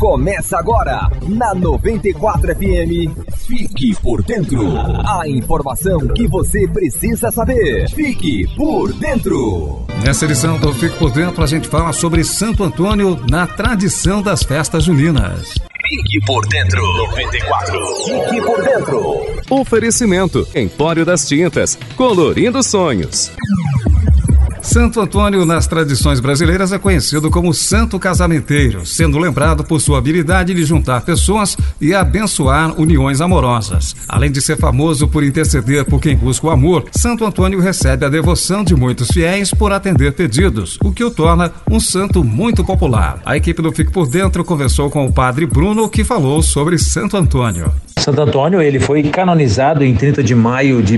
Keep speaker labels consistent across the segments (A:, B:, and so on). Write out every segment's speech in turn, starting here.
A: Começa agora, na 94 FM. Fique por dentro. A informação que você precisa saber. Fique por dentro.
B: Nessa edição do Fique por Dentro, a gente fala sobre Santo Antônio na tradição das festas juninas.
A: Fique por dentro. 94. Fique por dentro.
C: Oferecimento: Empório das Tintas, colorindo sonhos.
B: Santo Antônio, nas tradições brasileiras, é conhecido como Santo Casamenteiro, sendo lembrado por sua habilidade de juntar pessoas e abençoar uniões amorosas. Além de ser famoso por interceder por quem busca o amor, Santo Antônio recebe a devoção de muitos fiéis por atender pedidos, o que o torna um santo muito popular. A equipe do Fique por Dentro conversou com o padre Bruno, que falou sobre Santo Antônio.
D: Santo Antônio, ele foi canonizado em 30 de maio de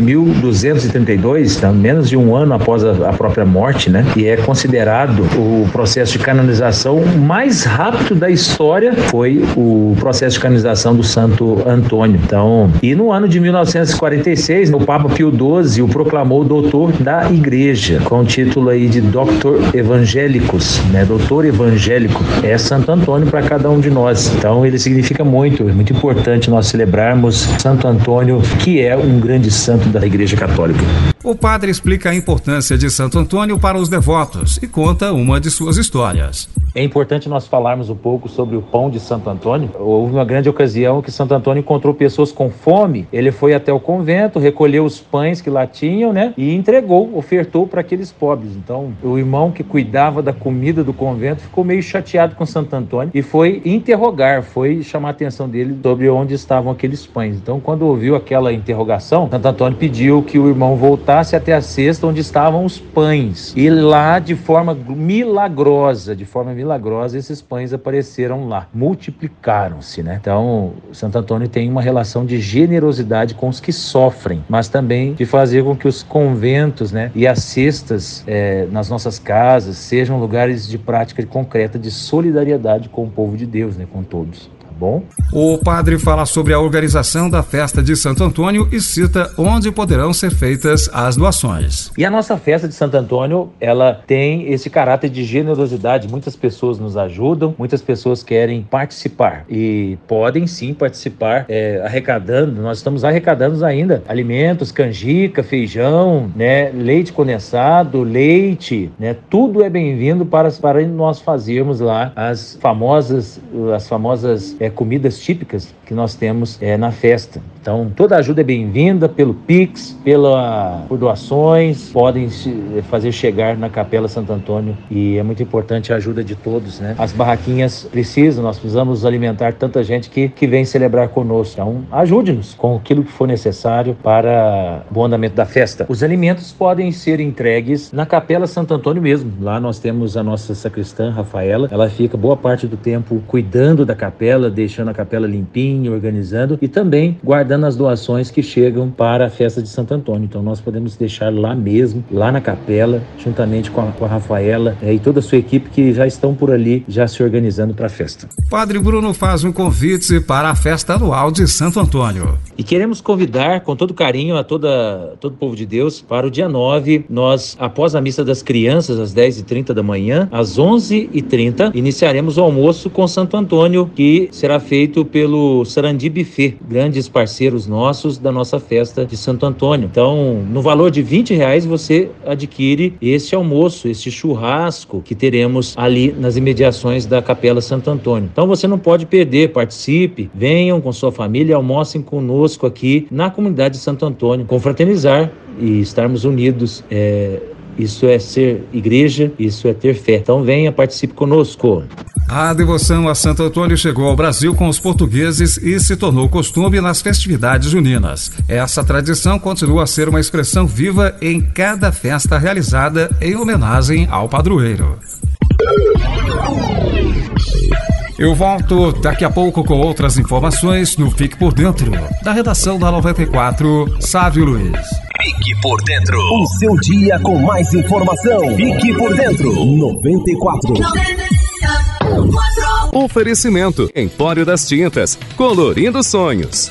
D: 1232, então, menos de um ano após a própria morte, né? E é considerado o processo de canonização mais rápido da história, foi o processo de canonização do Santo Antônio. Então, e no ano de 1946, o Papa Pio XII o proclamou doutor da Igreja, com o título aí de Doctor Evangelicus, né? Doutor evangélico é Santo Antônio para cada um de nós. Então, ele significa muito, é muito importante nós celebrarmos Santo Antônio, que é um grande santo da Igreja Católica.
B: O padre explica a importância de Santo Antônio para os devotos e conta uma de suas histórias.
D: É importante nós falarmos um pouco sobre o pão de Santo Antônio. Houve uma grande ocasião que Santo Antônio encontrou pessoas com fome. Ele foi até o convento, recolheu os pães que lá tinham, né? E entregou, ofertou para aqueles pobres. Então, o irmão que cuidava da comida do convento ficou meio chateado com Santo Antônio e foi interrogar, foi chamar a atenção dele sobre onde estavam aqueles pães. Então, quando ouviu aquela interrogação, Santo Antônio pediu que o irmão voltasse até a cesta onde estavam os pães. E lá, de forma milagrosa, esses pães apareceram lá, multiplicaram-se, né? Então, Santo Antônio tem uma relação de generosidade com os que sofrem, mas também de fazer com que os conventos, né, e as cestas nas nossas casas sejam lugares de prática concreta de solidariedade com o povo de Deus, né, com todos. Bom?
B: O padre fala sobre a organização da festa de Santo Antônio e cita onde poderão ser feitas as doações.
D: E a nossa festa de Santo Antônio, ela tem esse caráter de generosidade. Muitas pessoas nos ajudam, muitas pessoas querem participar e podem sim participar arrecadando. Nós estamos arrecadando ainda alimentos, canjica, feijão, né, leite condensado, leite, né, tudo é bem-vindo para nós fazermos lá as famosas comidas típicas que nós temos na festa. Então, toda ajuda é bem-vinda pelo Pix, por doações, podem fazer chegar na Capela Santo Antônio e é muito importante a ajuda de todos, né? As barraquinhas nós precisamos alimentar tanta gente que vem celebrar conosco. Então, ajude-nos com aquilo que for necessário para o bom andamento da festa. Os alimentos podem ser entregues na Capela Santo Antônio mesmo. Lá nós temos a nossa sacristã, Rafaela, ela fica boa parte do tempo cuidando da capela, deixando a capela limpinha, organizando e também guardando as doações que chegam para a festa de Santo Antônio. Então nós podemos deixar lá mesmo, lá na capela, juntamente com a Rafaela e toda a sua equipe que já estão por ali, já se organizando para a festa.
B: Padre Bruno faz um convite para a festa anual de Santo Antônio.
D: E queremos convidar com todo carinho a todo o povo de Deus para o dia 9, nós, após a missa das crianças, às 10h30 da manhã, às 11h30, iniciaremos o almoço com Santo Antônio, que será feito pelo Sarandi Buffet, grandes parceiros nossos da nossa festa de Santo Antônio. Então, no valor de R$20 você adquire este almoço, este churrasco que teremos ali nas imediações da Capela Santo Antônio. Então você não pode perder, participe, venham com sua família, almocem conosco aqui na comunidade de Santo Antônio, confraternizar e estarmos unidos. Isso é ser igreja, isso é ter fé. Então venha, participe conosco.
B: A devoção a Santo Antônio chegou ao Brasil com os portugueses e se tornou costume nas festividades juninas. Essa tradição continua a ser uma expressão viva em cada festa realizada em homenagem ao padroeiro. Eu volto daqui a pouco com outras informações no Fique por Dentro, da redação da 94, Sávio Luiz.
A: Fique por Dentro, o seu dia com mais informação. Fique por Dentro, 94.
C: Oferecimento: Empório das Tintas, colorindo sonhos.